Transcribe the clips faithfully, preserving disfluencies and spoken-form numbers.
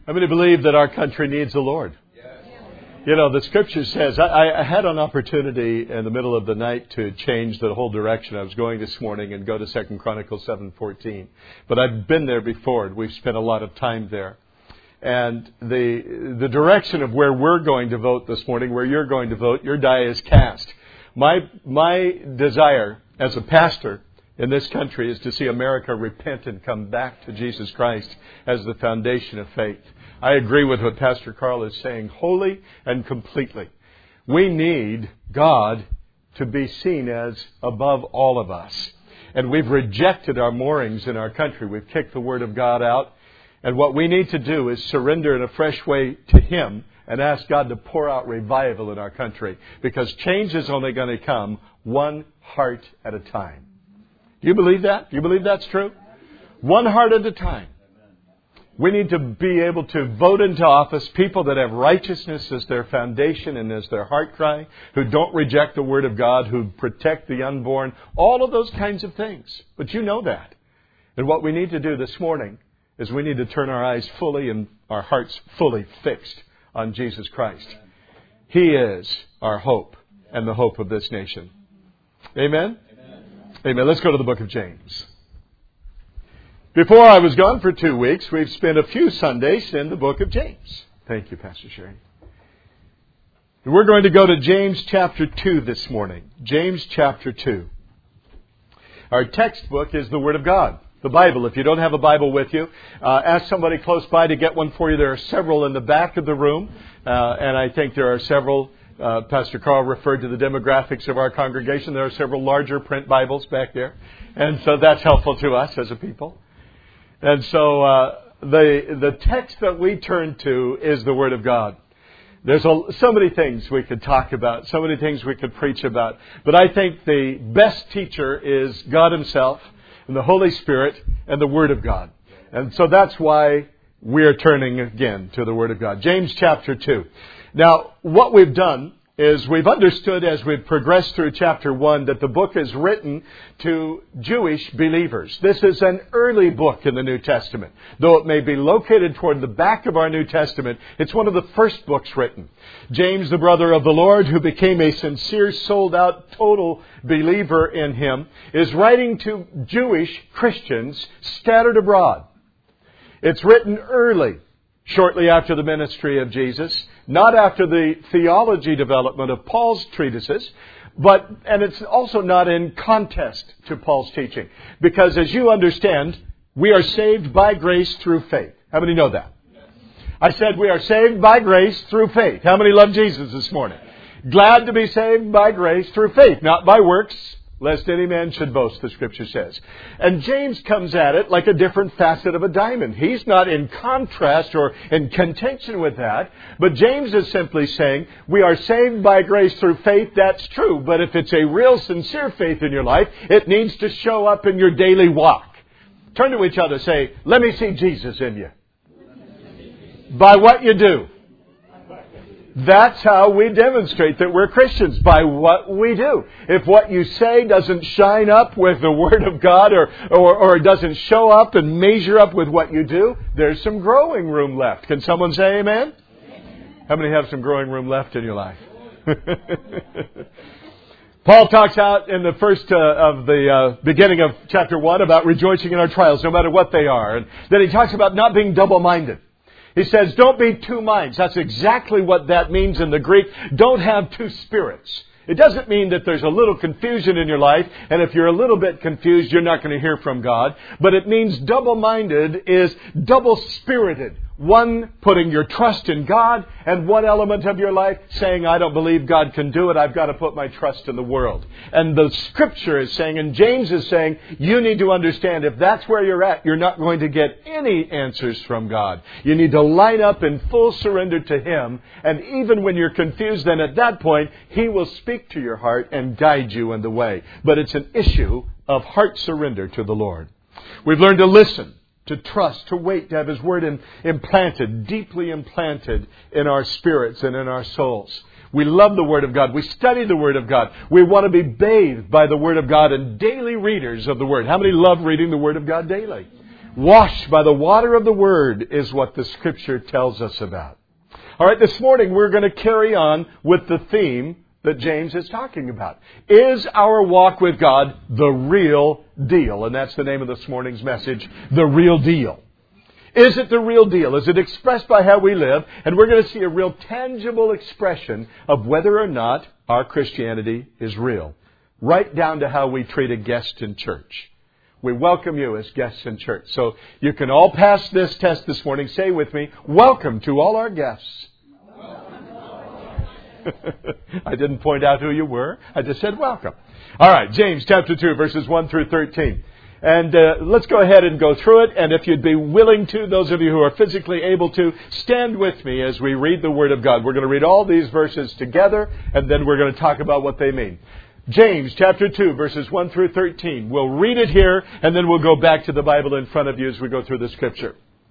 How many believe that our country needs the Lord? You know, the Scripture says, I, I had an opportunity in the middle of the night to change the whole direction I was going this morning and go to Second Chronicles seven fourteen. But I've been there before. We've spent a lot of time there. And the the direction of where we're going to vote this morning, where you're going to vote, your die is cast. My my desire as a pastor in this country is to see America repent and come back to Jesus Christ as the foundation of faith. I agree with what Pastor Carl is saying, wholly and completely. We need God to be seen as above all of us. And we've rejected our moorings in our country. We've kicked the Word of God out. And what we need to do is surrender in a fresh way to Him and ask God to pour out revival in our country. Because change is only going to come one heart at a time. Do you believe that? Do you believe that's true? One heart at a time. We need to be able to vote into office people that have righteousness as their foundation and as their heart cry, who don't reject the Word of God, who protect the unborn, all of those kinds of things. But you know that. And what we need to do this morning is we need to turn our eyes fully and our hearts fully fixed on Jesus Christ. He is our hope and the hope of this nation. Amen? Amen. Amen. Let's go to the book of James. Before I was gone for two weeks, we've spent a few Sundays in the book of James. Thank you, Pastor Sherry. And we're going to go to James chapter two this morning. James chapter two. Our textbook is the Word of God, the Bible. If you don't have a Bible with you, uh, ask somebody close by to get one for you. There are several in the back of the room, uh, and I think there are several. Uh, Pastor Carl referred to the demographics of our congregation. There are several larger print Bibles back there, and so that's helpful to us as a people. And so uh, the the text that we turn to is the Word of God. There's a, so many things we could talk about, so many things we could preach about. But I think the best teacher is God Himself and the Holy Spirit and the Word of God. And so that's why we are turning again to the Word of God. James chapter two. Now, what we've done is we've understood as we've progressed through chapter one that the book is written to Jewish believers. This is an early book in the New Testament. Though it may be located toward the back of our New Testament, it's one of the first books written. James, the brother of the Lord, who became a sincere, sold-out, total believer in Him, is writing to Jewish Christians scattered abroad. It's written early, shortly after the ministry of Jesus, not after the theology development of Paul's treatises, but and it's also not in contest to Paul's teaching. Because as you understand, we are saved by grace through faith. How many know that? I said we are saved by grace through faith. How many love Jesus this morning? Glad to be saved by grace through faith, not by works, lest any man should boast, the Scripture says. And James comes at it like a different facet of a diamond. He's not in contrast or in contention with that. But James is simply saying, we are saved by grace through faith, that's true. But if it's a real sincere faith in your life, it needs to show up in your daily walk. Turn to each other, say, let me see Jesus in you. By what you do. That's how we demonstrate that we're Christians, by what we do. If what you say doesn't shine up with the Word of God or, or, or doesn't show up and measure up with what you do, there's some growing room left. Can someone say amen? Amen. How many have some growing room left in your life? Paul talks out in the first uh, of the uh, beginning of chapter one about rejoicing in our trials, no matter what they are. And then he talks about not being double-minded. He says, don't be two minds. That's exactly what that means in the Greek. Don't have two spirits. It doesn't mean that there's a little confusion in your life, and if you're a little bit confused, you're not going to hear from God. But it means double-minded is double-spirited. One, putting your trust in God, and one element of your life saying, I don't believe God can do it. I've got to put my trust in the world. And the Scripture is saying, and James is saying, you need to understand if that's where you're at, you're not going to get any answers from God. You need to line up in full surrender to Him. And even when you're confused, then at that point, He will speak to your heart and guide you in the way. But it's an issue of heart surrender to the Lord. We've learned to listen, to trust, to wait, to have His Word in, implanted, deeply implanted in our spirits and in our souls. We love the Word of God. We study the Word of God. We want to be bathed by the Word of God and daily readers of the Word. How many love reading the Word of God daily? Washed by the water of the Word is what the Scripture tells us about. All right, this morning we're going to carry on with the theme that James is talking about. Is our walk with God the real deal? And that's the name of this morning's message, The Real Deal. Is it the real deal? Is it expressed by how we live? And we're going to see a real tangible expression of whether or not our Christianity is real. Right down to how we treat a guest in church. We welcome you as guests in church. So you can all pass this test this morning. Say with me, welcome to all our guests. I didn't point out who you were. I just said welcome. All right, James chapter two, verses one through thirteen. And uh, let's go ahead and go through it. And if you'd be willing to, those of you who are physically able to, stand with me as we read the Word of God. We're going to read all these verses together, and then we're going to talk about what they mean. James chapter two, verses one through thirteen. We'll read it here, and then we'll go back to the Bible in front of you as we go through the Scripture.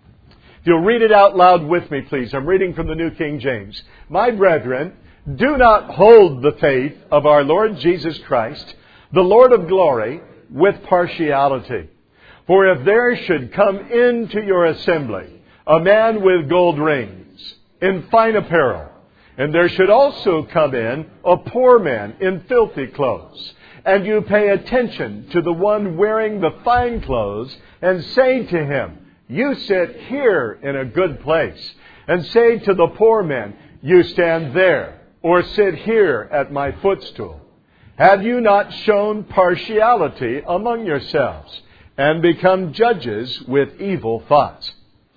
If you'll read it out loud with me, please. I'm reading from the New King James. My brethren, do not hold the faith of our Lord Jesus Christ, the Lord of glory, with partiality. For if there should come into your assembly a man with gold rings, in fine apparel, and there should also come in a poor man in filthy clothes, and you pay attention to the one wearing the fine clothes, and say to him, you sit here in a good place, and say to the poor man, you stand there, or sit here at my footstool. Have you not shown partiality among yourselves, and become judges with evil thoughts?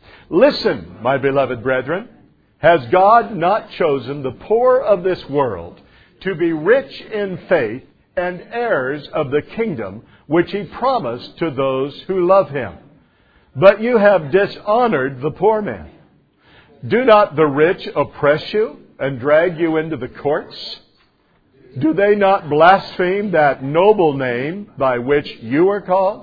Listen, my beloved brethren. Has God not chosen the poor of this world to be rich in faith and heirs of the kingdom which He promised to those who love Him? But you have dishonored the poor man. Do not the rich oppress you and drag you into the courts? Do they not blaspheme that noble name by which you are called?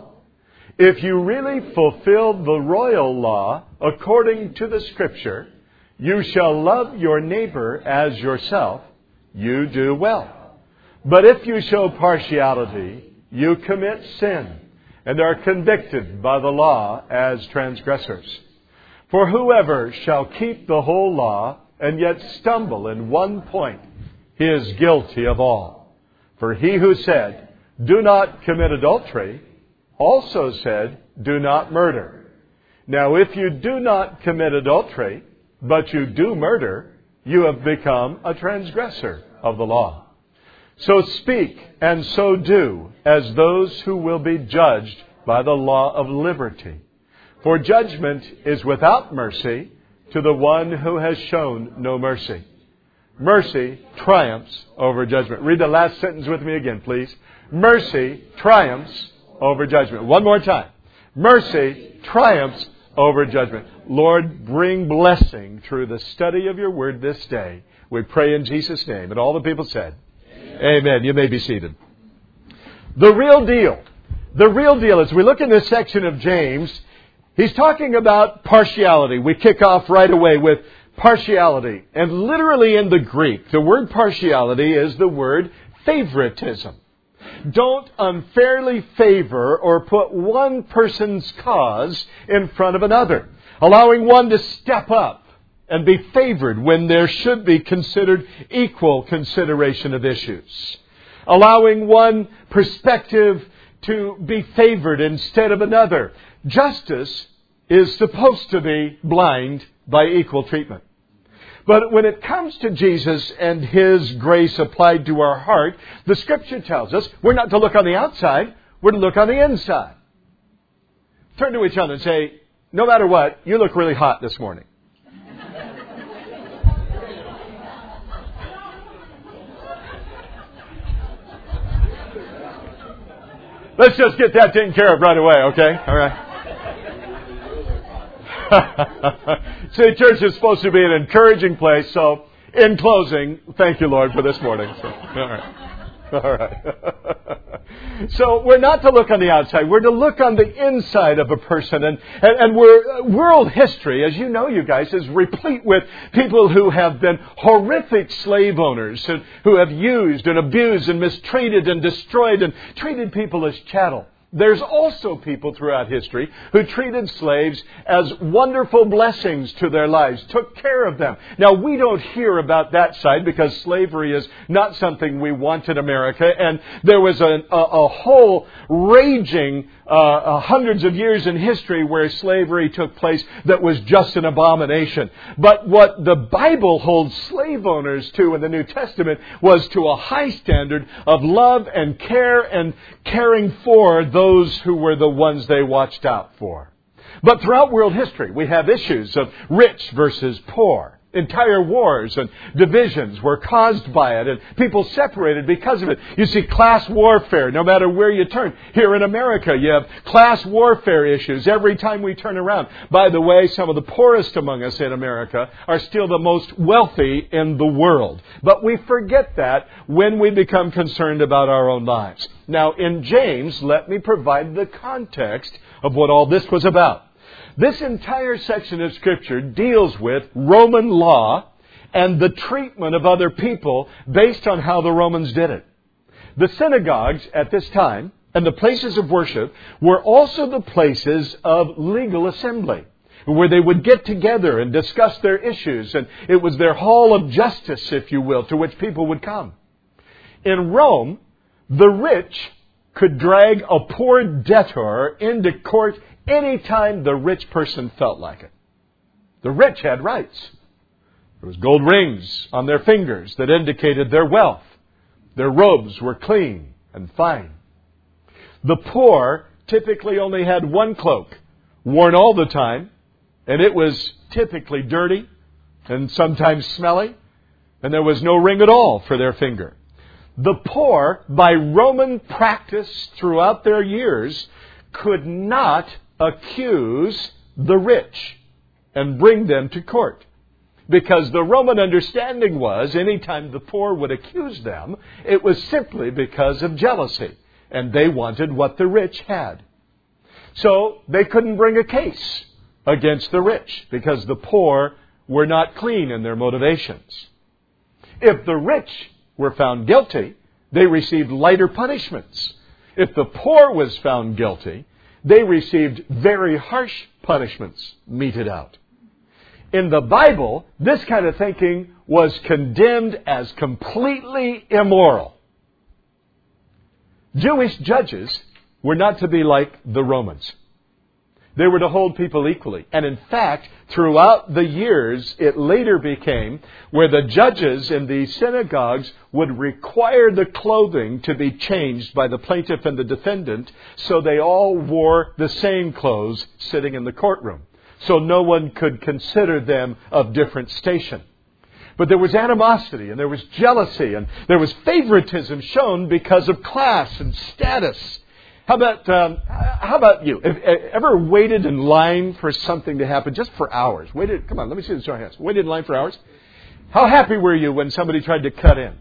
If you really fulfill the royal law according to the Scripture, you shall love your neighbor as yourself, you do well. But if you show partiality, you commit sin, and are convicted by the law as transgressors. For whoever shall keep the whole law, and yet stumble in one point, he is guilty of all. For he who said, do not commit adultery, also said, do not murder. Now if you do not commit adultery, but you do murder, you have become a transgressor of the law. So speak and so do as those who will be judged by the law of liberty. For judgment is without mercy to the one who has shown no mercy. Mercy triumphs over judgment. Read the last sentence with me again, please. Mercy triumphs over judgment. One more time. Mercy triumphs over judgment. Lord, bring blessing through the study of your word this day. We pray in Jesus' name. And all the people said, Amen. Amen. You may be seated. The real deal. The real deal. As we look in this section of James, he's talking about partiality. We kick off right away with partiality. And literally in the Greek, the word partiality is the word favoritism. Don't unfairly favor or put one person's cause in front of another, allowing one to step up and be favored when there should be considered equal consideration of issues, allowing one perspective to be favored instead of another. Justice is supposed to be blind by equal treatment. But when it comes to Jesus and His grace applied to our heart, the Scripture tells us we're not to look on the outside, we're to look on the inside. Turn to each other and say, no matter what, you look really hot this morning. Let's just get that taken care of right away, okay? All right. See, church is supposed to be an encouraging place. So, in closing, thank you, Lord, for this morning. So, all right. All right. So, we're not to look on the outside. We're to look on the inside of a person. And, and, and we're, world history, as you know, you guys, is replete with people who have been horrific slave owners, who have used and abused and mistreated and destroyed and treated people as chattel. there's also people throughout history who treated slaves as wonderful blessings to their lives, took care of them. Now, we don't hear about that side because slavery is not something we want in America. And there was a, a, a whole raging uh, uh, hundreds of years in history where slavery took place that was just an abomination. But what the Bible holds slave owners to in the New Testament was to a high standard of love and care and caring for those who were the ones they watched out for. But throughout world history, we have issues of rich versus poor. Entire wars and divisions were caused by it, and people separated because of it. You see class warfare no matter where you turn. Here in America, you have class warfare issues every time we turn around. By the way, some of the poorest among us in America are still the most wealthy in the world. But we forget that when we become concerned about our own lives. Now, in James, let me provide the context of what all this was about. This entire section of Scripture deals with Roman law and the treatment of other people based on how the Romans did it. The synagogues at this time and the places of worship were also the places of legal assembly, where they would get together and discuss their issues. And it was their hall of justice, if you will, to which people would come. In Rome, the rich could drag a poor debtor into court anytime the rich person felt like it. The rich had rights. There was gold rings on their fingers that indicated their wealth. Their robes were clean and fine. The poor typically only had one cloak, worn all the time, and it was typically dirty and sometimes smelly, and there was no ring at all for their finger. The poor, by Roman practice throughout their years, could not accuse the rich and bring them to court. Because the Roman understanding was, anytime the poor would accuse them, it was simply because of jealousy. And they wanted what the rich had. So they couldn't bring a case against the rich because the poor were not clean in their motivations. If the rich were found guilty, they received lighter punishments. If the poor was found guilty, they received very harsh punishments meted out. In the Bible, this kind of thinking was condemned as completely immoral. Jewish judges were not to be like the Romans. They were to hold people equally. And in fact, throughout the years, it later became where the judges in the synagogues would require the clothing to be changed by the plaintiff and the defendant, so they all wore the same clothes sitting in the courtroom. So no one could consider them of different station. But there was animosity and there was jealousy and there was favoritism shown because of class and status. How about um, how about you? Have, ever waited in line for something to happen just for hours? Waited. Come on, let me see the show of hands. Waited in line for hours. How happy were you when somebody tried to cut in?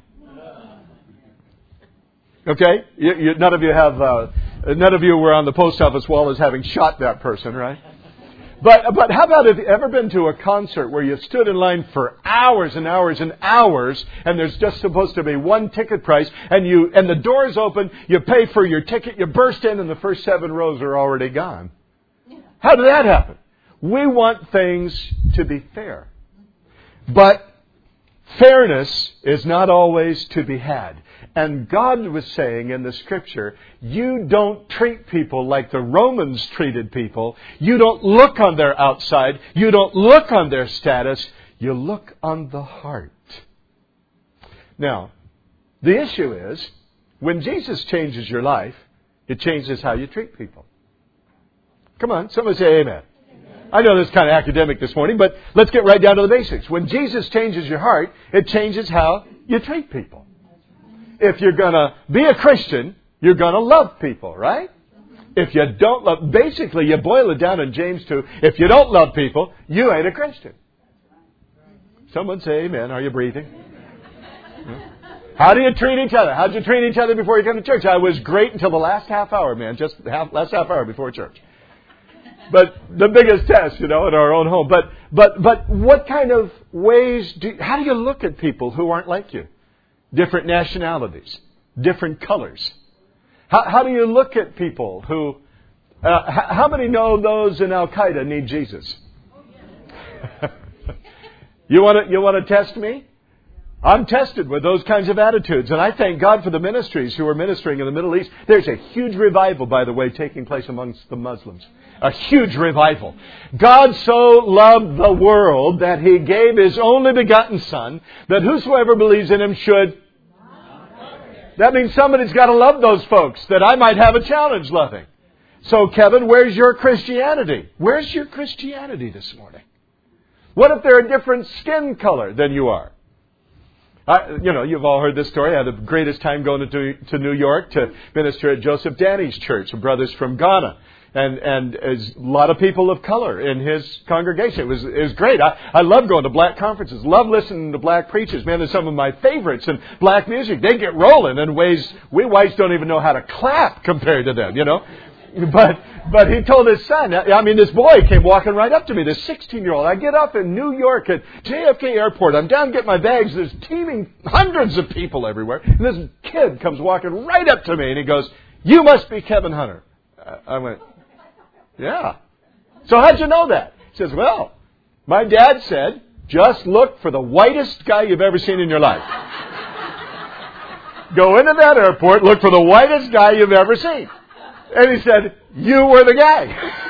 Okay, you, you, none of you have. Uh, none of you were on the post office wall as having shot that person, right? But but how about, have you ever been to a concert where you stood in line for hours and hours and hours, and there's just supposed to be one ticket price, and you and the doors open, you pay for your ticket, you burst in, and the first seven rows are already gone? How did that happen? We want things to be fair. But fairness is not always to be had. And God was saying in the Scripture, you don't treat people like the Romans treated people. You don't look on their outside. You don't look on their status. You look on the heart. Now, the issue is, when Jesus changes your life, it changes how you treat people. Come on, somebody say amen. I know this is kind of academic this morning, but let's get right down to the basics. When Jesus changes your heart, it changes how you treat people. If you're going to be a Christian, you're going to love people, right? If you don't love, basically you boil it down in James two, if you don't love people, you ain't a Christian. Someone say amen. Are you breathing? How do you treat each other? How did you treat each other before you come to church? I was great until the last half hour, man. Just half, last half hour before church. But the biggest test, you know, in our own home. But but but what kind of ways do, how do you look at people who aren't like you? Different nationalities, different colors. How, how do you look at people who... Uh, how many know those in Al-Qaeda need Jesus? You want to you want to test me? I'm tested with those kinds of attitudes. And I thank God for the ministries who are ministering in the Middle East. There's a huge revival, by the way, taking place amongst the Muslims. A huge revival. God so loved the world that He gave His only begotten Son, that whosoever believes in Him should... That means somebody's got to love those folks that I might have a challenge loving. So, Kevin, where's your Christianity? Where's your Christianity this morning? What if they're a different skin color than you are? I, you know, you've all heard this story. I had the greatest time going to, to New York to minister at Joseph Danny's church, brothers from Ghana. And, and there's a lot of people of color in his congregation. It was, it was great. I, I love going to black conferences. Love listening to black preachers. Man, they're some of my favorites. And black music, they get rolling in ways we whites don't even know how to clap compared to them, you know. But but he told his son, I mean, this boy came walking right up to me, this sixteen-year-old. I get up in New York at J F K Airport. I'm down to get my bags. There's teeming hundreds of people everywhere. And this kid comes walking right up to me, and he goes, "You must be Kevin Hunter." I went, "Yeah." "So how'd you know that?" He says, "Well, my dad said, just look for the whitest guy you've ever seen in your life. Go into that airport, look for the whitest guy you've ever seen." And he said, "You were the guy."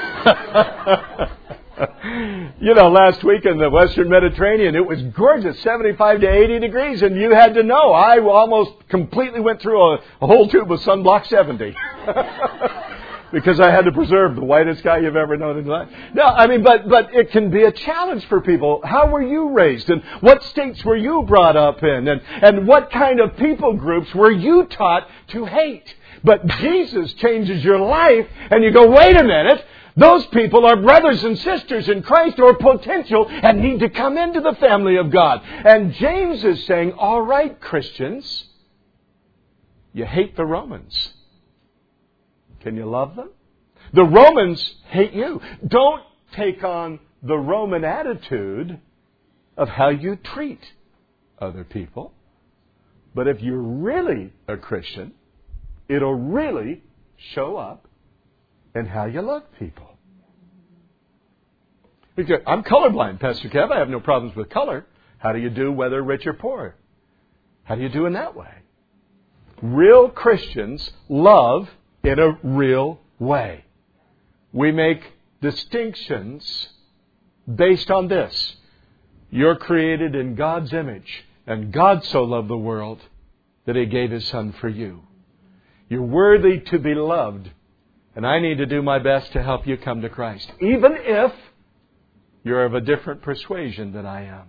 You know, last week in the Western Mediterranean, it was gorgeous, seventy-five to eighty degrees, and you had to know. I almost completely went through a, a whole tube of Sunblock seventy. Because I had to preserve the whitest guy you've ever known in your life. No, I mean, but but it can be a challenge for people. How were you raised? And what states were you brought up in? And, and what kind of people groups were you taught to hate? But Jesus changes your life, and you go, wait a minute, those people are brothers and sisters in Christ or potential and need to come into the family of God. And James is saying, all right, Christians, you hate the Romans. Can you love them? The Romans hate you. Don't take on the Roman attitude of how you treat other people. But if you're really a Christian, it'll really show up in how you love people. Because I'm colorblind, Pastor Kev. I have no problems with color. How do you do whether rich or poor? How do you do in that way? Real Christians love in a real way. We make distinctions based on this. You're created in God's image, and God so loved the world that He gave His Son for you. You're worthy to be loved, and I need to do my best to help you come to Christ, even if you're of a different persuasion than I am.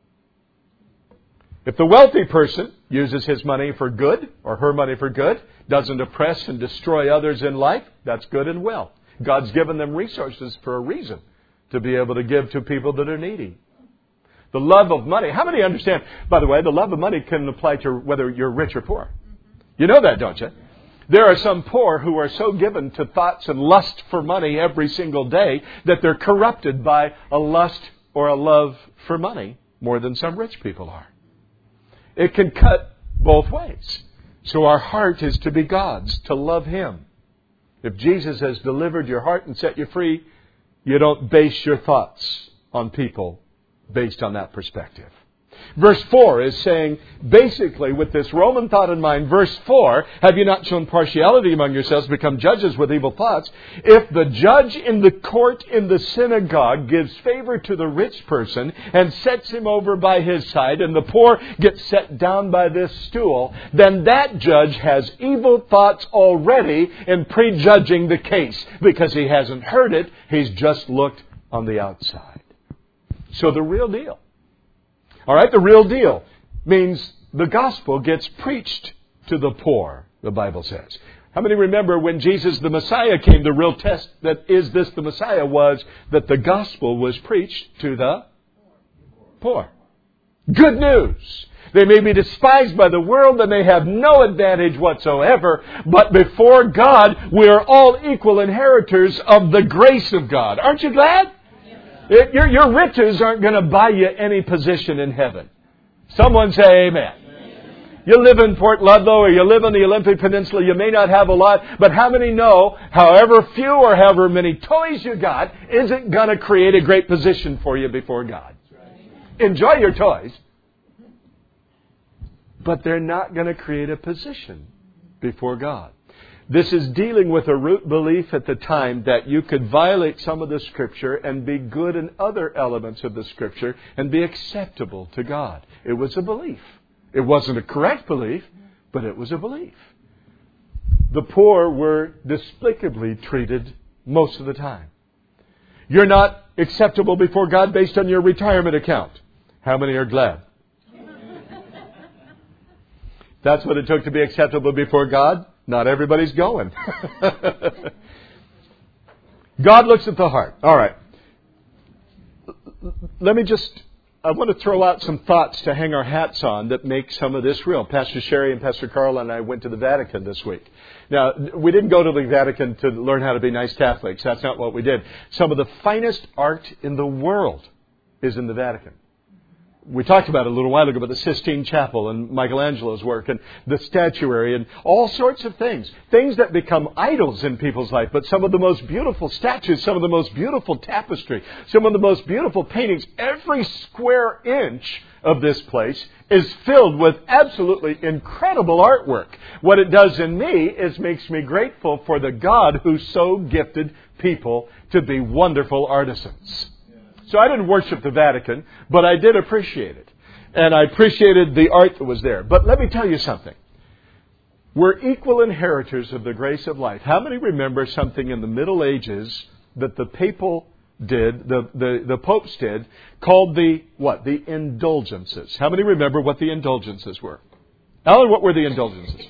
If the wealthy person uses his money for good, or her money for good, doesn't oppress and destroy others in life, that's good and well. God's given them resources for a reason, to be able to give to people that are needy. The love of money. How many understand, by the way, the love of money can apply to whether you're rich or poor? You know that, don't you? There are some poor who are so given to thoughts and lust for money every single day that they're corrupted by a lust or a love for money more than some rich people are. It can cut both ways. So our heart is to be God's, to love Him. If Jesus has delivered your heart and set you free, you don't base your thoughts on people based on that perspective. Verse four is saying, basically, with this Roman thought in mind, verse four, have you not shown partiality among yourselves, become judges with evil thoughts? If the judge in the court in the synagogue gives favor to the rich person and sets him over by his side, and the poor gets set down by this stool, then that judge has evil thoughts already in prejudging the case, because he hasn't heard it, he's just looked on the outside. So the real deal. All right, the real deal means the gospel gets preached to the poor, the Bible says. How many remember when Jesus the Messiah came, the real test that is this the Messiah was that the gospel was preached to the poor. Good news. They may be despised by the world and they have no advantage whatsoever, but before God we are all equal inheritors of the grace of God. Aren't you glad? It, your, your riches aren't going to buy you any position in heaven. Someone say amen. Amen. You live in Port Ludlow or you live on the Olympic Peninsula, you may not have a lot, but how many know, however few or however many toys you got, isn't going to create a great position for you before God? Enjoy your toys, but they're not going to create a position before God. This is dealing with a root belief at the time that you could violate some of the Scripture and be good in other elements of the Scripture and be acceptable to God. It was a belief. It wasn't a correct belief, but it was a belief. The poor were despicably treated most of the time. You're not acceptable before God based on your retirement account. How many are glad? That's what it took to be acceptable before God. Not everybody's going. God looks at the heart. All right. Let me just... I want to throw out some thoughts to hang our hats on that make some of this real. Pastor Sherry and Pastor Carl and I went to the Vatican this week. Now, we didn't go to the Vatican to learn how to be nice Catholics. That's not what we did. Some of the finest art in the world is in the Vatican. We talked about it a little while ago about the Sistine Chapel and Michelangelo's work and the statuary and all sorts of things. Things that become idols in people's life. But some of the most beautiful statues, some of the most beautiful tapestry, some of the most beautiful paintings. Every square inch of this place is filled with absolutely incredible artwork. What it does in me is makes me grateful for the God who so gifted people to be wonderful artisans. So I didn't worship the Vatican, but I did appreciate it. And I appreciated the art that was there. But let me tell you something. We're equal inheritors of the grace of life. How many remember something in the Middle Ages that the papal did, the, the, the popes did, called the, what? The indulgences. How many remember what the indulgences were? Alan, what were the indulgences?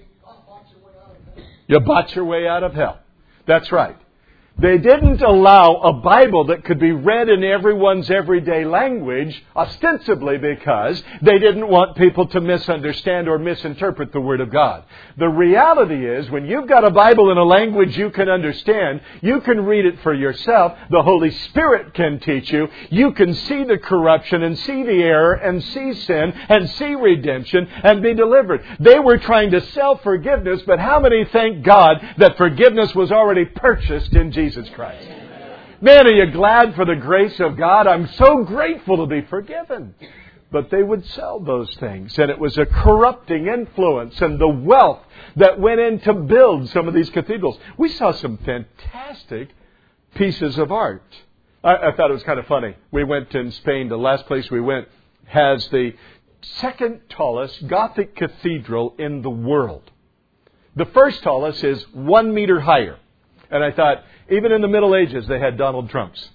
You bought your way out of hell. That's right. They didn't allow a Bible that could be read in everyone's everyday language, ostensibly because they didn't want people to misunderstand or misinterpret the Word of God. The reality is, when you've got a Bible in a language you can understand, you can read it for yourself. The Holy Spirit can teach you. You can see the corruption and see the error and see sin and see redemption and be delivered. They were trying to sell forgiveness, but how many thank God that forgiveness was already purchased in Jesus? Jesus Christ. Man, are you glad for the grace of God? I'm so grateful to be forgiven. But they would sell those things. And it was a corrupting influence and the wealth that went in to build some of these cathedrals. We saw some fantastic pieces of art. I, I thought it was kind of funny. We went in Spain. The last place we went has the second tallest Gothic cathedral in the world. The first tallest is one meter higher. And I thought, even in the Middle Ages, they had Donald Trumps.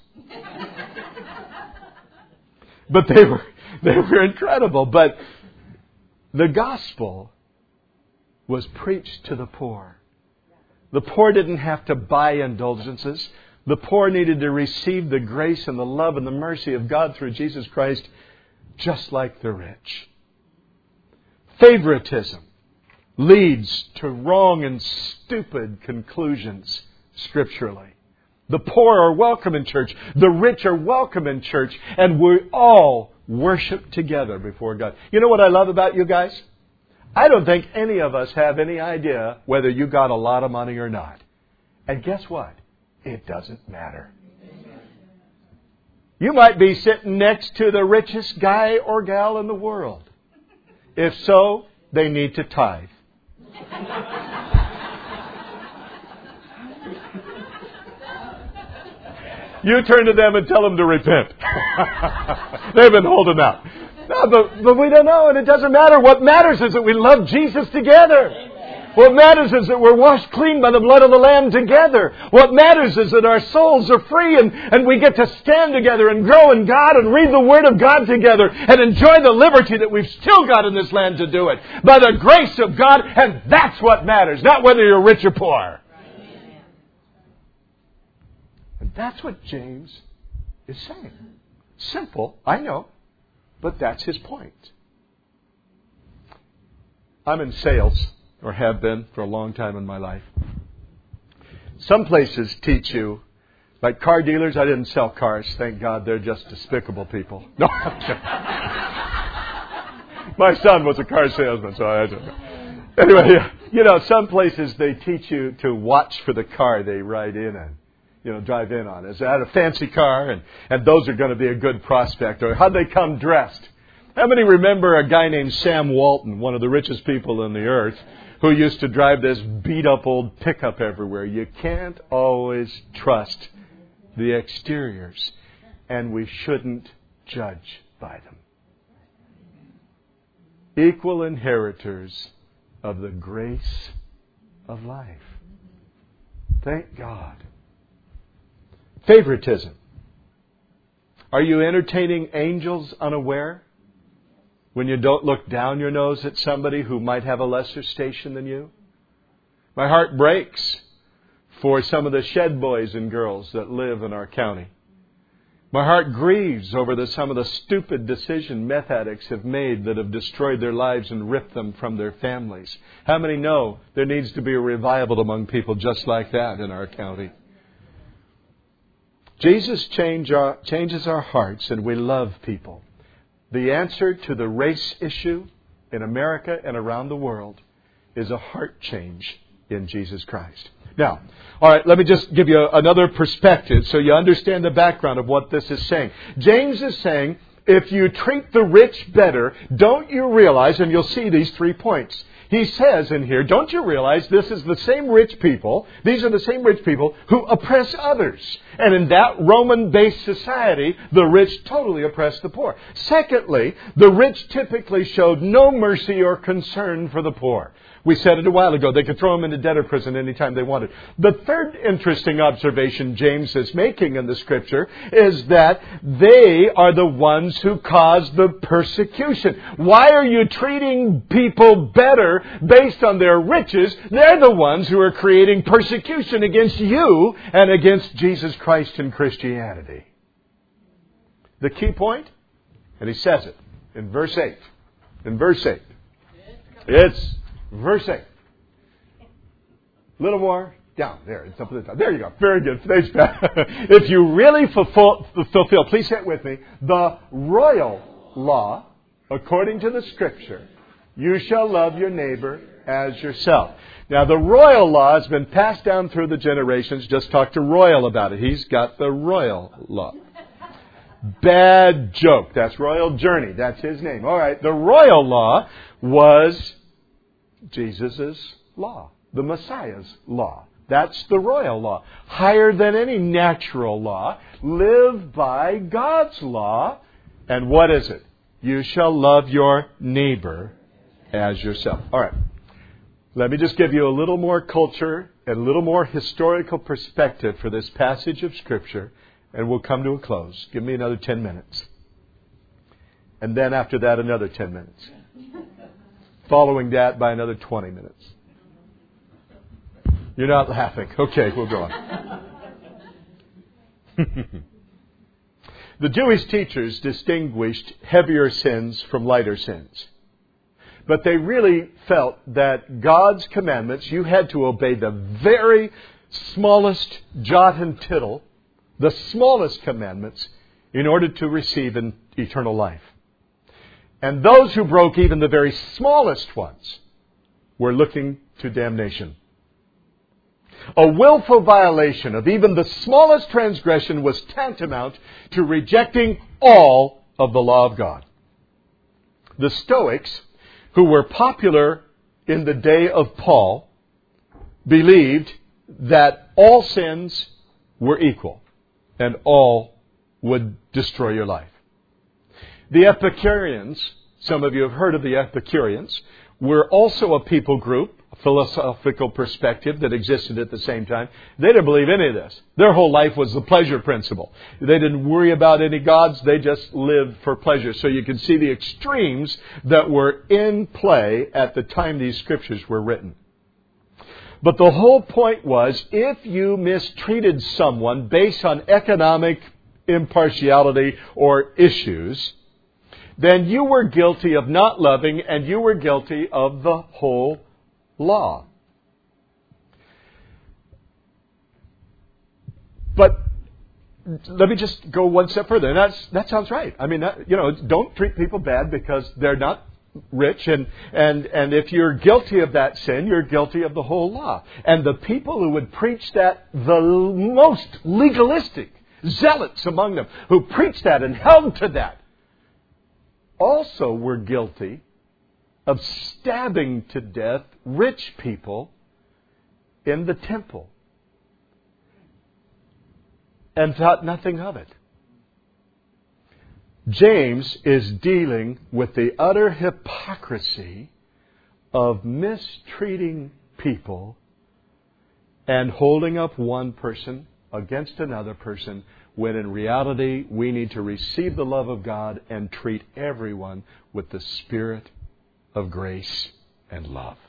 But they were they were incredible. But the gospel was preached to the poor. The poor didn't have to buy indulgences. The poor needed to receive the grace and the love and the mercy of God through Jesus Christ, just like the rich. Favoritism leads to wrong and stupid conclusions. Scripturally. The poor are welcome in church. The rich are welcome in church. And we all worship together before God. You know what I love about you guys? I don't think any of us have any idea whether you got a lot of money or not. And guess what? It doesn't matter. You might be sitting next to the richest guy or gal in the world. If so, they need to tithe. You turn to them and tell them to repent. They've been holding out. No, but, but we don't know, and it doesn't matter. What matters is that we love Jesus together. Amen. What matters is that we're washed clean by the blood of the Lamb together. What matters is that our souls are free and, and we get to stand together and grow in God and read the Word of God together and enjoy the liberty that we've still got in this land to do it. By the grace of God, and that's what matters, not whether you're rich or poor. And that's what James is saying. Simple, I know, but that's his point. I'm in sales, or have been for a long time in my life. Some places teach you, like car dealers, I didn't sell cars, thank God, they're just despicable people. No, My son was a car salesman, so I don't know. Anyway, you know, some places they teach you to watch for the car they ride in and, you know, drive in on. Is that a fancy car? And, and those are going to be a good prospect. Or how they come dressed. How many remember a guy named Sam Walton, one of the richest people in the earth, who used to drive this beat-up old pickup everywhere? You can't always trust the exteriors, and we shouldn't judge by them. Equal inheritors of the grace of life. Thank God. Favoritism. Are you entertaining angels unaware? When you don't look down your nose at somebody who might have a lesser station than you? My heart breaks for some of the shed boys and girls that live in our county. My heart grieves over the, some of the stupid decisions meth addicts have made that have destroyed their lives and ripped them from their families. How many know there needs to be a revival among people just like that in our county? Jesus change our, changes our hearts and we love people. The answer to the race issue in America and around the world is a heart change in Jesus Christ. Now, all right, let me just give you another perspective so you understand the background of what this is saying. James is saying, if you treat the rich better, don't you realize, and you'll see these three points. He says in here, don't you realize this is the same rich people, these are the same rich people who oppress others. And in that Roman-based society, the rich totally oppressed the poor. Secondly, the rich typically showed no mercy or concern for the poor. We said it a while ago. They could throw them into debtor prison anytime they wanted. The third interesting observation James is making in the Scripture is that they are the ones who cause the persecution. Why are you treating people better based on their riches? They're the ones who are creating persecution against you and against Jesus Christ and Christianity. The key point, and he says it in verse eight. In verse eight. It's verse eight. A little more down. There, it's up at the top. There you go. Very good. Thanks, Pat. If you really fulfill, fulfill, please say it with me, the royal law, according to the Scripture, you shall love your neighbor as yourself. Now, the royal law has been passed down through the generations. Just talk to Royal about it. He's got the royal law. Bad joke. That's Royal Journey. That's his name. All right. The royal law was Jesus' law, the Messiah's law. That's the royal law. Higher than any natural law. Live by God's law. And what is it? You shall love your neighbor as yourself. All right. Let me just give you a little more culture and a little more historical perspective for this passage of Scripture, and we'll come to a close. Give me another ten minutes. And then after that, another ten minutes. Following that by another twenty minutes. You're not laughing. Okay, we'll go on. The Jewish teachers distinguished heavier sins from lighter sins. But they really felt that God's commandments, you had to obey the very smallest jot and tittle, the smallest commandments, in order to receive an eternal life. And those who broke even the very smallest ones were looking to damnation. A willful violation of even the smallest transgression was tantamount to rejecting all of the law of God. The Stoics, who were popular in the day of Paul, believed that all sins were equal and all would destroy your life. The Epicureans, some of you have heard of the Epicureans, were also a people group, a philosophical perspective that existed at the same time. They didn't believe any of this. Their whole life was the pleasure principle. They didn't worry about any gods. They just lived for pleasure. So you can see the extremes that were in play at the time these scriptures were written. But the whole point was, if you mistreated someone based on economic impartiality or issues, then you were guilty of not loving, and you were guilty of the whole law. But let me just go one step further. And that's, that sounds right. I mean, that, you know, don't treat people bad because they're not rich, and, and, and if you're guilty of that sin, you're guilty of the whole law. And the people who would preach that, the most legalistic zealots among them, who preached that and held to that, also were guilty of stabbing to death rich people in the temple, and thought nothing of it. James is dealing with the utter hypocrisy of mistreating people and holding up one person against another person, when in reality we need to receive the love of God and treat everyone with the spirit of grace and love.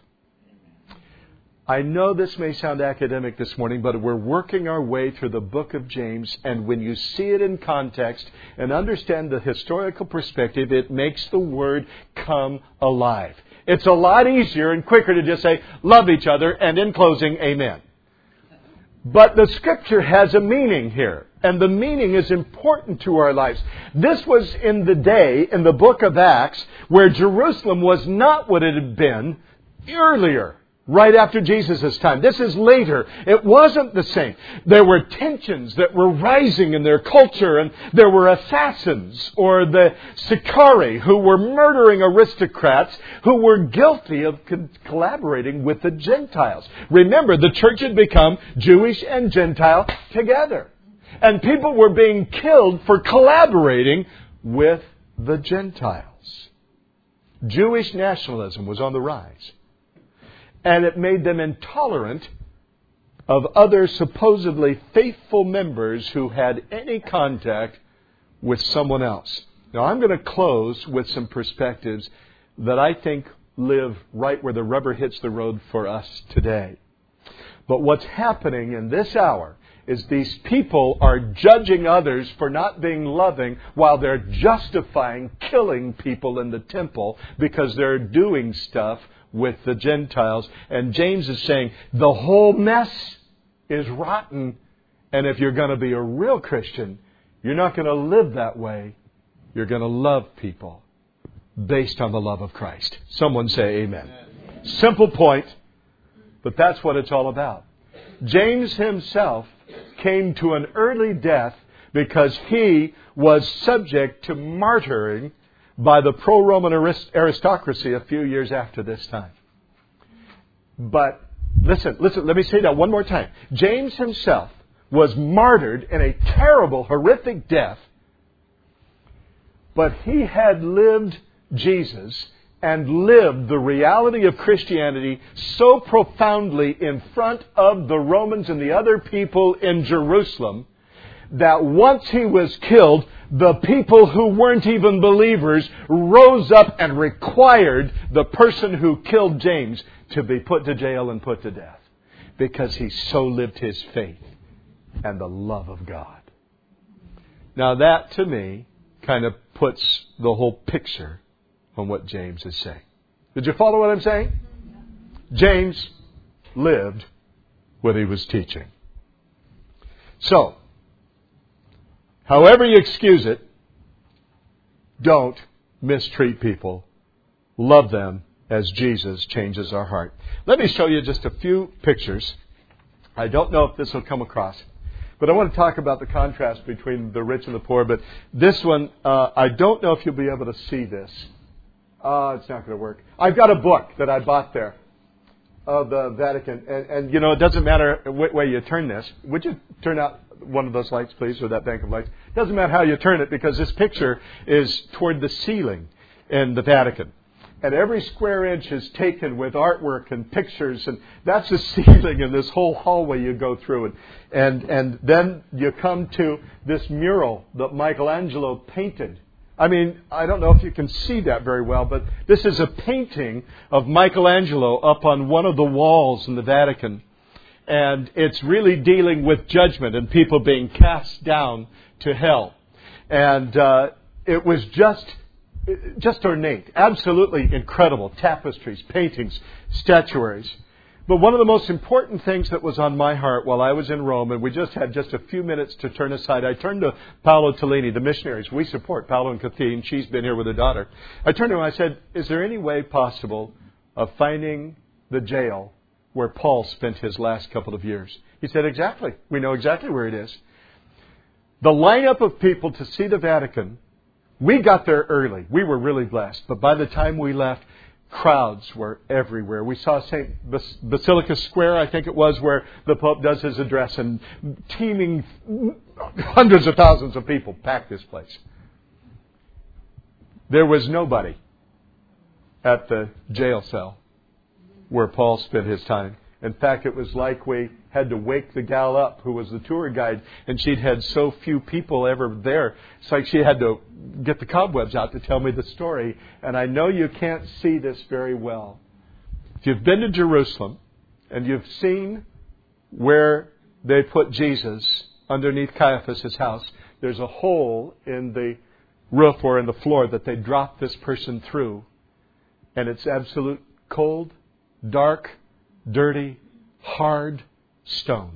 I know this may sound academic this morning, but we're working our way through the book of James, and when you see it in context and understand the historical perspective, it makes the Word come alive. It's a lot easier and quicker to just say, love each other, and in closing, amen. But the Scripture has a meaning here, and the meaning is important to our lives. This was in the day, in the book of Acts, where Jerusalem was not what it had been earlier, right after Jesus' time. This is later. It wasn't the same. There were tensions that were rising in their culture, and there were assassins, or the Sicarii, who were murdering aristocrats who were guilty of co- collaborating with the Gentiles. Remember, the church had become Jewish and Gentile together. And people were being killed for collaborating with the Gentiles. Jewish nationalism was on the rise. And it made them intolerant of other supposedly faithful members who had any contact with someone else. Now, I'm going to close with some perspectives that I think live right where the rubber hits the road for us today. But what's happening in this hour is these people are judging others for not being loving while they're justifying killing people in the temple because they're doing stuff with the Gentiles. And James is saying the whole mess is rotten. And if you're going to be a real Christian, you're not going to live that way. You're going to love people based on the love of Christ. Someone say amen. Amen. Simple point, but that's what it's all about. James himself came to an early death because he was subject to martyring by the pro-Roman aristocracy a few years after this time. But listen, listen, let me say that one more time. James himself was martyred in a terrible, horrific death, but he had lived Jesus and lived the reality of Christianity so profoundly in front of the Romans and the other people in Jerusalem that once he was killed, the people who weren't even believers rose up and required the person who killed James to be put to jail and put to death, because he so lived his faith and the love of God. Now that, to me, kind of puts the whole picture on what James is saying. Did you follow what I'm saying? James lived what he was teaching. So, however you excuse it, don't mistreat people. Love them as Jesus changes our heart. Let me show you just a few pictures. I don't know if this will come across, but I want to talk about the contrast between the rich and the poor. But this one, uh, I don't know if you'll be able to see this. Uh, it's not going to work. I've got a book that I bought there of the Vatican. And, and, you know, it doesn't matter which way you turn this. Would you turn out one of those lights, please, or that bank of lights? It doesn't matter how you turn it, because this picture is toward the ceiling in the Vatican. And every square inch is taken with artwork and pictures. And that's the ceiling in this whole hallway you go through. And, and, and then you come to this mural that Michelangelo painted. I mean, I don't know if you can see that very well, but this is a painting of Michelangelo up on one of the walls in the Vatican. And it's really dealing with judgment and people being cast down to hell. And uh, it was just just ornate, absolutely incredible. Tapestries, paintings, statuaries. But one of the most important things that was on my heart while I was in Rome, and we just had just a few minutes to turn aside, I turned to Paolo Tellini, the missionaries. We support Paolo and Kathleen. She's been here with her daughter. I turned to him and I said, is there any way possible of finding the jail where Paul spent his last couple of years? He said, exactly. We know exactly where it is. The lineup of people to see the Vatican, we got there early. We were really blessed. But by the time we left, crowds were everywhere. We saw Saint Bas- Basilica Square, I think it was, where the Pope does his address, and teeming hundreds of thousands of people packed this place. There was nobody at the jail cell where Paul spent his time. In fact, it was like we had to wake the gal up who was the tour guide, and she'd had so few people ever there. It's like she had to get the cobwebs out to tell me the story. And I know you can't see this very well. If you've been to Jerusalem and you've seen where they put Jesus underneath Caiaphas' house, there's a hole in the roof or in the floor that they dropped this person through. And it's absolute cold, dark, dirty, hard stone.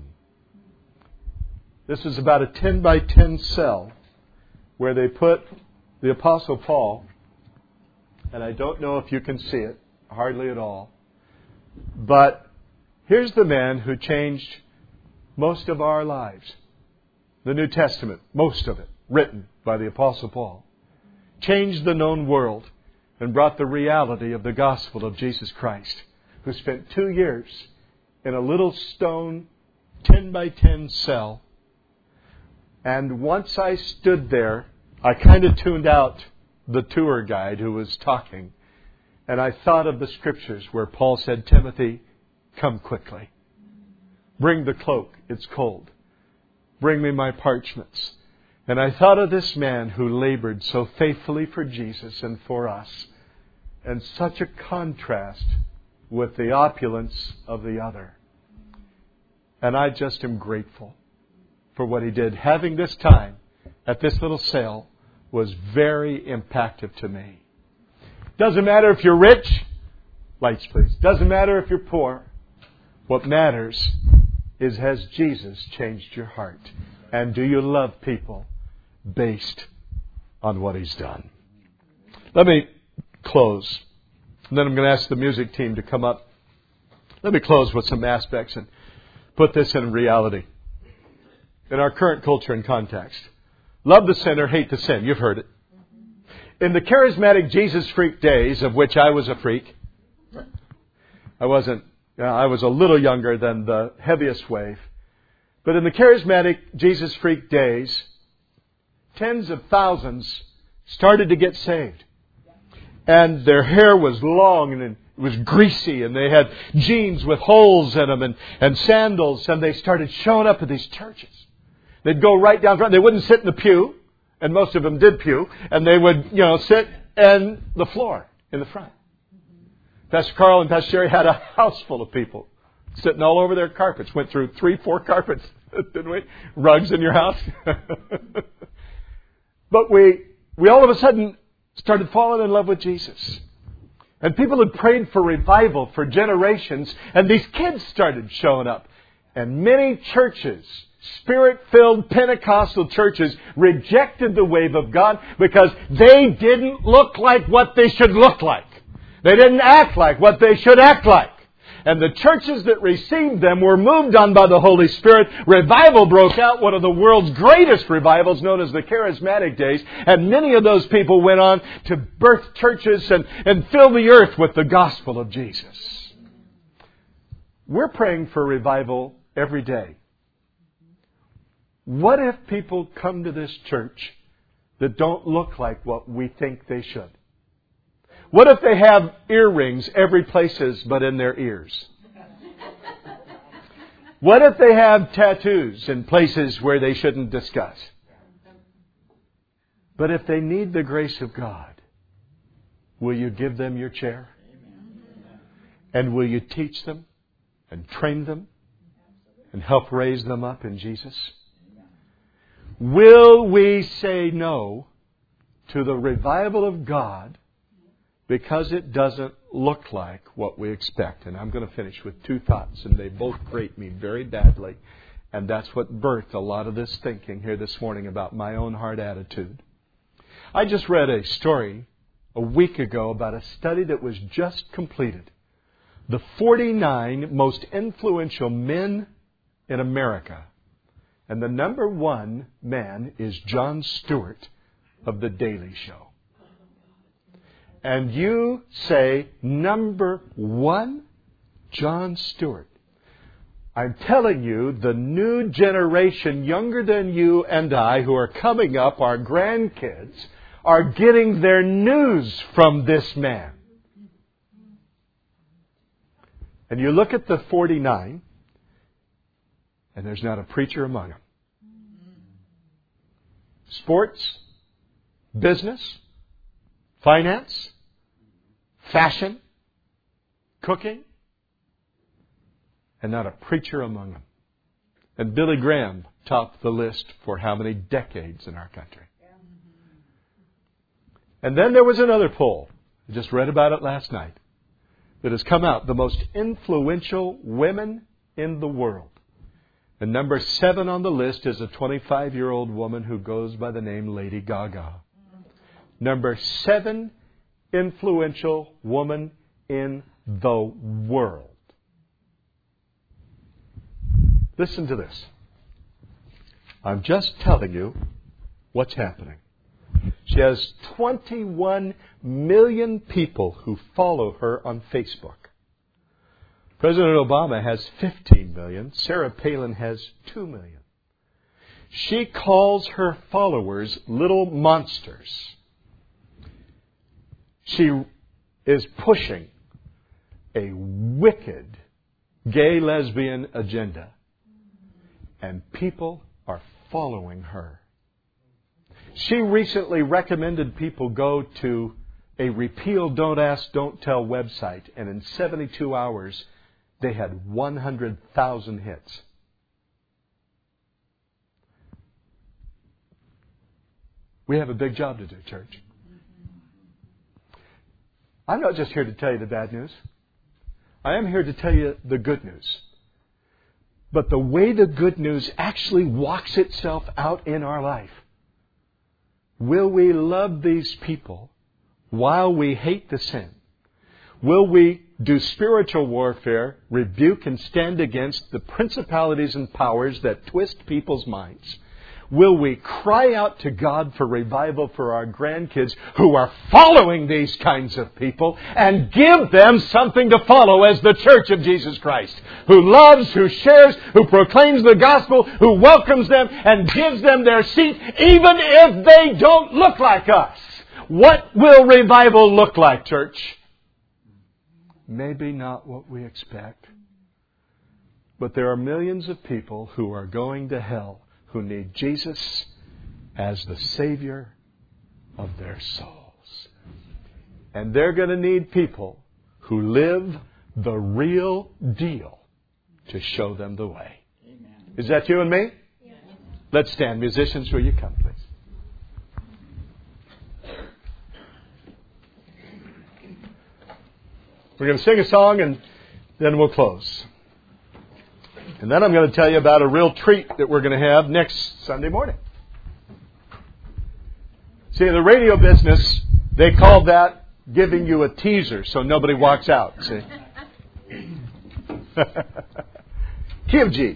This is about a ten by ten cell where they put the Apostle Paul, and I don't know if you can see it, hardly at all. But here's the man who changed most of our lives. The New Testament, most of it, written by the Apostle Paul, changed the known world and brought the reality of the gospel of Jesus Christ, who spent two years in a little stone ten by ten cell. And once I stood there, I kind of tuned out the tour guide who was talking. And I thought of the Scriptures where Paul said, Timothy, come quickly. Bring the cloak, it's cold. Bring me my parchments. And I thought of this man who labored so faithfully for Jesus and for us. And such a contrast with the opulence of the other. And I just am grateful for what he did. Having this time at this little cell was very impactful to me. Doesn't matter if you're rich. Lights, please. Doesn't matter if you're poor. What matters is, has Jesus changed your heart? And do you love people based on what He's done? Let me close. And then I'm going to ask the music team to come up. Let me close with some aspects and put this in reality. In our current culture and context. Love the sinner, hate the sin. You've heard it. In the charismatic Jesus freak days, of which I was a freak, I wasn't, you know, I was a little younger than the heaviest wave. But in the charismatic Jesus freak days, tens of thousands started to get saved. And their hair was long and it was greasy, and they had jeans with holes in them and, and sandals, and they started showing up at these churches. They'd go right down front. They wouldn't sit in the pew, and most of them did pew, and they would, you know, sit on the floor in the front. Pastor Carl and Pastor Sherry had a house full of people sitting all over their carpets. Went through three, four carpets, didn't we? Rugs in your house. But we, we all of a sudden started falling in love with Jesus. And people had prayed for revival for generations, and these kids started showing up. And many churches, Spirit-filled Pentecostal churches, rejected the wave of God because they didn't look like what they should look like. They didn't act like what they should act like. And the churches that received them were moved on by the Holy Spirit. Revival broke out, one of the world's greatest revivals, known as the Charismatic Days. And many of those people went on to birth churches and, and fill the earth with the gospel of Jesus. We're praying for revival every day. What if people come to this church that don't look like what we think they should? What if they have earrings every places but in their ears? What if they have tattoos in places where they shouldn't discuss? But if they need the grace of God, will you give them your chair? And will you teach them and train them and help raise them up in Jesus? Will we say no to the revival of God because it doesn't look like what we expect. And I'm going to finish with two thoughts, and they both grate me very badly. And that's what birthed a lot of this thinking here this morning about my own heart attitude. I just read a story a week ago about a study that was just completed. The forty-nine most influential men in America. And the number one man is Jon Stewart of The Daily Show. And you say, number one, Jon Stewart. I'm telling you, the new generation, younger than you and I, who are coming up, our grandkids, are getting their news from this man. And you look at the forty-nine, and there's not a preacher among them. Sports, business, finance, fashion, cooking, and not a preacher among them. And Billy Graham topped the list for how many decades in our country. And then there was another poll. I just read about it last night. That has come out. The most influential women in the world. And number seven on the list is a twenty-five-year-old woman who goes by the name Lady Gaga. Number seven influential woman in the world. Listen to this. I'm just telling you what's happening. She has twenty-one million people who follow her on Facebook. President Obama has fifteen million. Sarah Palin has two million. She calls her followers little monsters. She is pushing a wicked gay lesbian agenda. And people are following her. She recently recommended people go to a Repeal, Don't Ask, Don't Tell website. And in seventy-two hours, they had one hundred thousand hits. We have a big job to do, church. I'm not just here to tell you the bad news. I am here to tell you the good news. But the way the good news actually walks itself out in our life. Will we love these people while we hate the sin? Will we do spiritual warfare, rebuke and stand against the principalities and powers that twist people's minds? Will we cry out to God for revival for our grandkids who are following these kinds of people and give them something to follow as the Church of Jesus Christ, who loves, who shares, who proclaims the gospel, who welcomes them and gives them their seat even if they don't look like us? What will revival look like, church? Maybe not what we expect. But there are millions of people who are going to hell who need Jesus as the Savior of their souls. And they're going to need people who live the real deal to show them the way. Amen. Is that you and me? Yes. Let's stand. Musicians, will you come, please? We're going to sing a song and then we'll close. And then I'm going to tell you about a real treat that we're going to have next Sunday morning. See, in the radio business, they call that giving you a teaser so nobody walks out. See? Key of G.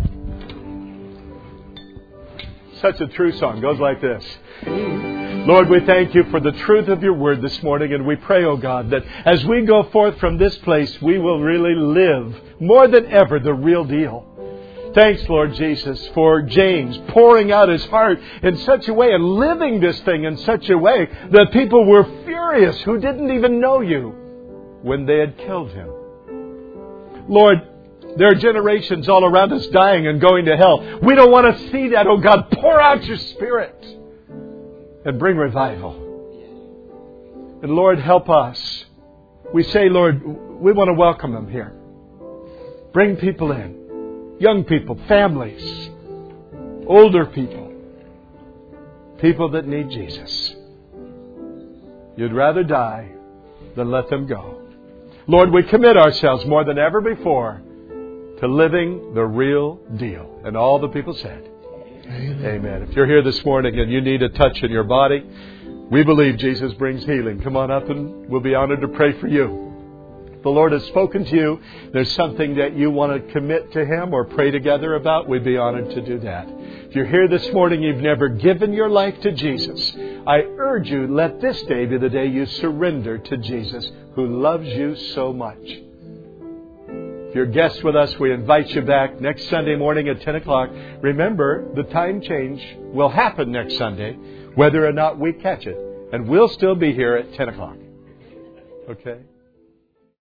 Such a true song. Goes like this. Lord, we thank you for the truth of your word this morning, and we pray, oh God, that as we go forth from this place, we will really live more than ever the real deal. Thanks, Lord Jesus, for James pouring out his heart in such a way and living this thing in such a way that people were furious who didn't even know you when they had killed him. Lord, there are generations all around us dying and going to hell. We don't want to see that, oh God. Pour out your Spirit and bring revival. And Lord, help us. We say, Lord, we want to welcome them here. Bring people in. Young people, families, older people, people that need Jesus. You'd rather die then let them go. Lord, we commit ourselves more than ever before to living the real deal. And all the people said, Amen. Amen. If you're here this morning and you need a touch in your body, we believe Jesus brings healing. Come on up and we'll be honored to pray for you. If the Lord has spoken to you, there's something that you want to commit to Him or pray together about, we'd be honored to do that. If you're here this morning, you've never given your life to Jesus, I urge you, let this day be the day you surrender to Jesus, who loves you so much. If you're a guest with us, we invite you back next Sunday morning at ten o'clock. Remember, the time change will happen next Sunday, whether or not we catch it. And we'll still be here at ten o'clock. Okay?